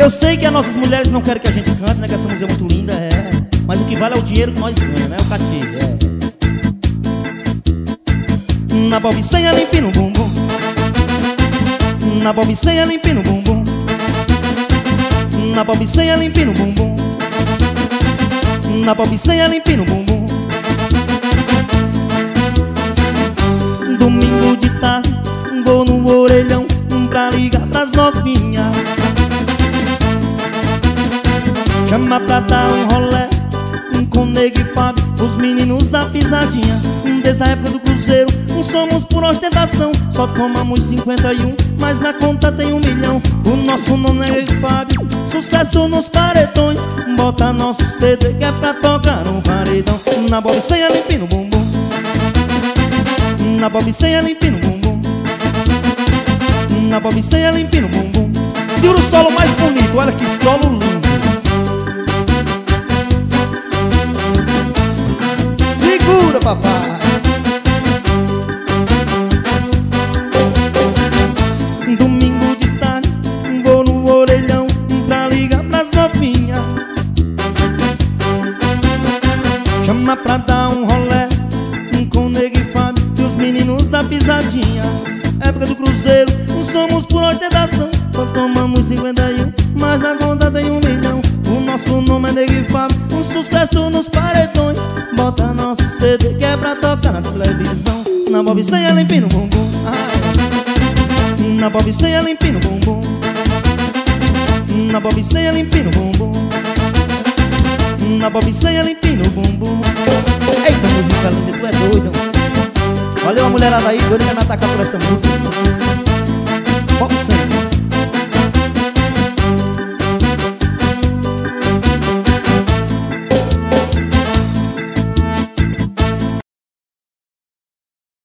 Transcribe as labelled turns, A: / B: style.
A: Eu sei que as nossas mulheres não querem que a gente cante, né? Que essa música é muito linda, é. Mas o que vale é o dinheiro que nós ganhamos, né? O cachê, é. Na bobicenha limpinho no bumbum, na bobicenha limpinho no bumbum, na bobicenha limpinho no bumbum, na bobicenha limpinho no bumbum. Domingo de tarde, vou no orelhão pra ligar pras novinhas, chama pra dar um rolé com Nego e Fábio, os meninos da pisadinha. Desde a época do cruzeiro, não somos por ostentação, só tomamos 51, mas na conta tem 1 milhão. O nosso nome é Nego e Fábio, sucesso nos paredões. Bota nosso CD que é pra tocar no paredão. Na bobicenha limpinho no bumbum, na bobicenha limpinho no bumbum, na bobicenha limpinho no bumbum. Segura o solo mais bonito, olha que solo lindo. Segura, papai. Domingo de tarde, vou no orelhão pra ligar pras novinhas, chama pra dar um rolé com Nego e Fábio e os meninos da pisadinha. Época do cruzeiro, não somos por ostentação, só tomamos 51, mas na conta tem 1 milhão. O nosso nome é Nego e Fábio, um sucesso nos paredões. Bota nosso CD que é pra tocar na televisão. Na bobicenha limpinho no bumbum, na bobicenha limpinho no bumbum, na bobicenha limpinho no bumbum, na bobicenha limpinho no bumbum. Eita, música linda, tu é doido. Valeu a mulherada aí, doida que me atacar por essa música. Bobicenha.